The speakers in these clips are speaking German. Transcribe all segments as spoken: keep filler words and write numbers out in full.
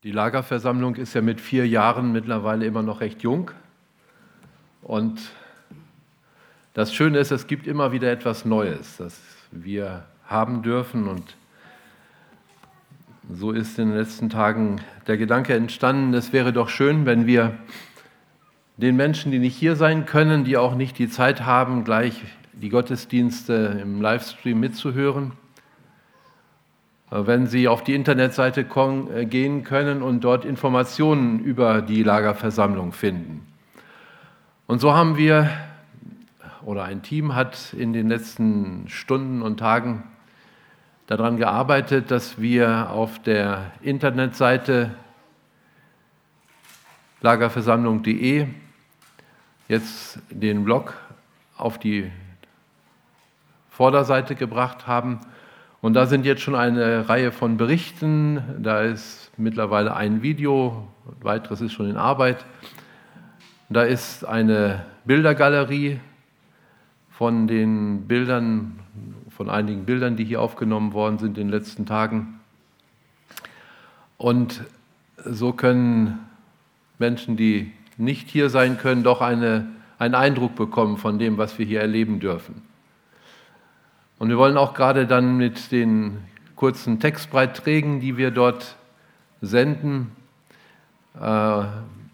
Die Lagerversammlung ist ja mit vier Jahren mittlerweile immer noch recht jung. Und das Schöne ist, es gibt immer wieder etwas Neues, das wir haben dürfen. Und so ist in den letzten Tagen der Gedanke entstanden, es wäre doch schön, wenn wir den Menschen, die nicht hier sein können, die auch nicht die Zeit haben, gleich die Gottesdienste im Livestream mitzuhören, wenn Sie auf die Internetseite gehen können und dort Informationen über die Lagerversammlung finden. Und so haben wir, oder ein Team hat in den letzten Stunden und Tagen daran gearbeitet, dass wir auf der Internetseite lagerversammlung punkt de jetzt den Blog auf die Vorderseite gebracht haben. Und da sind jetzt schon eine Reihe von Berichten, da ist mittlerweile ein Video, weiteres ist schon in Arbeit. Da ist eine Bildergalerie von den Bildern, von einigen Bildern, die hier aufgenommen worden sind in den letzten Tagen. Und so können Menschen, die nicht hier sein können, doch eine, einen Eindruck bekommen von dem, was wir hier erleben dürfen. Und wir wollen auch gerade dann mit den kurzen Textbeiträgen, die wir dort senden, äh,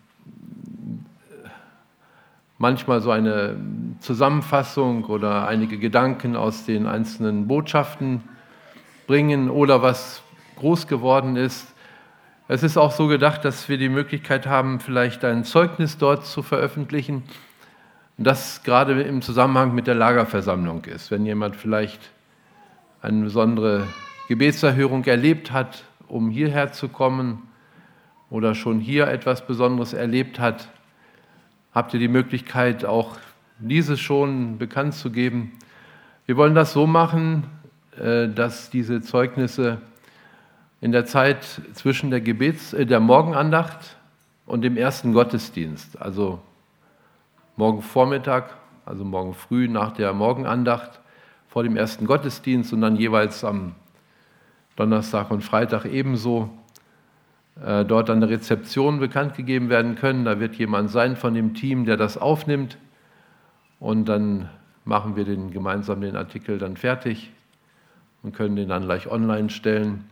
manchmal so eine Zusammenfassung oder einige Gedanken aus den einzelnen Botschaften bringen oder was groß geworden ist. Es ist auch so gedacht, dass wir die Möglichkeit haben, vielleicht ein Zeugnis dort zu veröffentlichen, das gerade im Zusammenhang mit der Lagerversammlung ist. Wenn jemand vielleicht eine besondere Gebetserhörung erlebt hat, um hierher zu kommen oder schon hier etwas Besonderes erlebt hat, habt ihr die Möglichkeit, auch dieses schon bekannt zu geben. Wir wollen das so machen, dass diese Zeugnisse in der Zeit zwischen der, Gebets-, der Morgenandacht und dem ersten Gottesdienst, also morgen Vormittag, also morgen früh nach der Morgenandacht, vor dem ersten Gottesdienst und dann jeweils am Donnerstag und Freitag ebenso äh, dort an der Rezeption bekannt gegeben werden können. Da wird jemand sein von dem Team, der das aufnimmt und dann machen wir den, gemeinsam den Artikel dann fertig und können den dann gleich online stellen.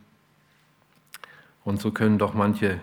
Und so können doch manche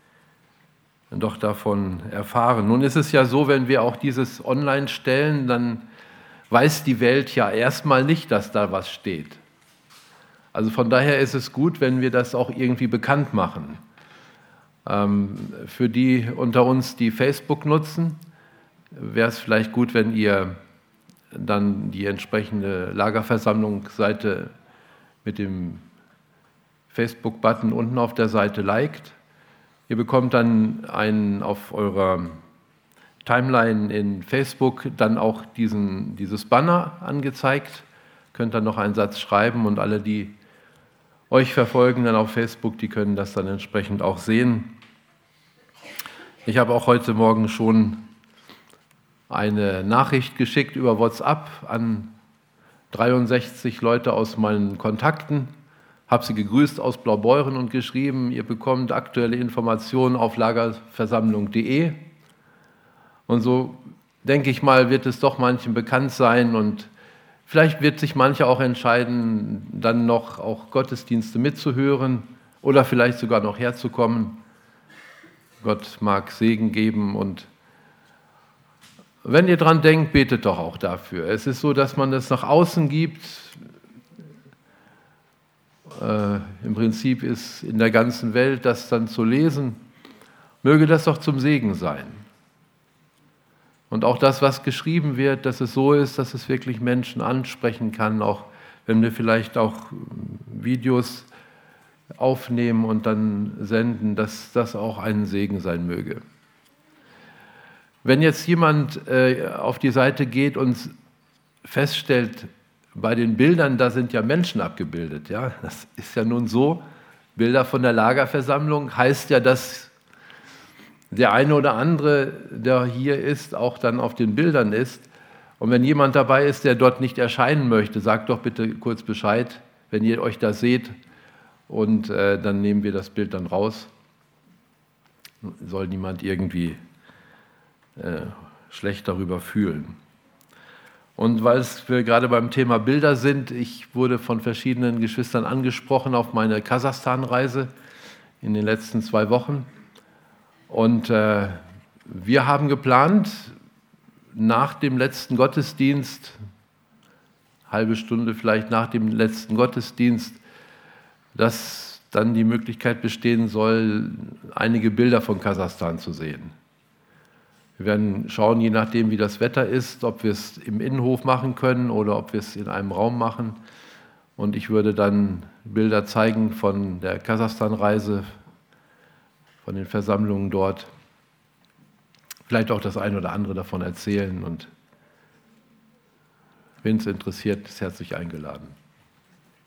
doch davon erfahren. Nun ist es ja so, wenn wir auch dieses online stellen, dann weiß die Welt ja erstmal nicht, dass da was steht. Also von daher ist es gut, wenn wir das auch irgendwie bekannt machen. Ähm, für die unter uns, die Facebook nutzen, wäre es vielleicht gut, wenn ihr dann die entsprechende Lagerversammlungsseite mit dem Facebook-Button unten auf der Seite liked. Ihr bekommt dann einen auf eurer Timeline in Facebook dann auch diesen, dieses Banner angezeigt. Könnt dann noch einen Satz schreiben und alle, die euch verfolgen dann auf Facebook, die können das dann entsprechend auch sehen. Ich habe auch heute Morgen schon eine Nachricht geschickt über WhatsApp an dreiundsechzig Leute aus meinen Kontakten. Habe sie gegrüßt aus Blaubeuren und geschrieben, ihr bekommt aktuelle Informationen auf lagerversammlung punkt de. Und so, denke ich mal, wird es doch manchen bekannt sein und vielleicht wird sich mancher auch entscheiden, dann noch auch Gottesdienste mitzuhören oder vielleicht sogar noch herzukommen. Gott mag Segen geben und wenn ihr dran denkt, betet doch auch dafür. Es ist so, dass man das nach außen gibt. Äh, Im Prinzip ist in der ganzen Welt das dann zu lesen. Möge das doch zum Segen sein. Und auch das, was geschrieben wird, dass es so ist, dass es wirklich Menschen ansprechen kann, auch wenn wir vielleicht auch Videos aufnehmen und dann senden, dass das auch ein Segen sein möge. Wenn jetzt jemand äh, auf die Seite geht und feststellt, bei den Bildern, da sind ja Menschen abgebildet. Ja? Das ist ja nun so, Bilder von der Lagerversammlung heißt ja, dass der eine oder andere, der hier ist, auch dann auf den Bildern ist. Und wenn jemand dabei ist, der dort nicht erscheinen möchte, sagt doch bitte kurz Bescheid, wenn ihr euch da seht und äh, dann nehmen wir das Bild dann raus. soll niemand irgendwie äh, schlecht darüber fühlen. Und weil wir gerade beim Thema Bilder sind, ich wurde von verschiedenen Geschwistern angesprochen auf meine Kasachstan-Reise in den letzten zwei Wochen. Und äh, wir haben geplant, nach dem letzten Gottesdienst, halbe Stunde vielleicht nach dem letzten Gottesdienst, dass dann die Möglichkeit bestehen soll, einige Bilder von Kasachstan zu sehen. Wir werden schauen, je nachdem, wie das Wetter ist, ob wir es im Innenhof machen können oder ob wir es in einem Raum machen. Und ich würde dann Bilder zeigen von der Kasachstan-Reise, von den Versammlungen dort. Vielleicht auch das eine oder andere davon erzählen. Und wen es interessiert, ist herzlich eingeladen.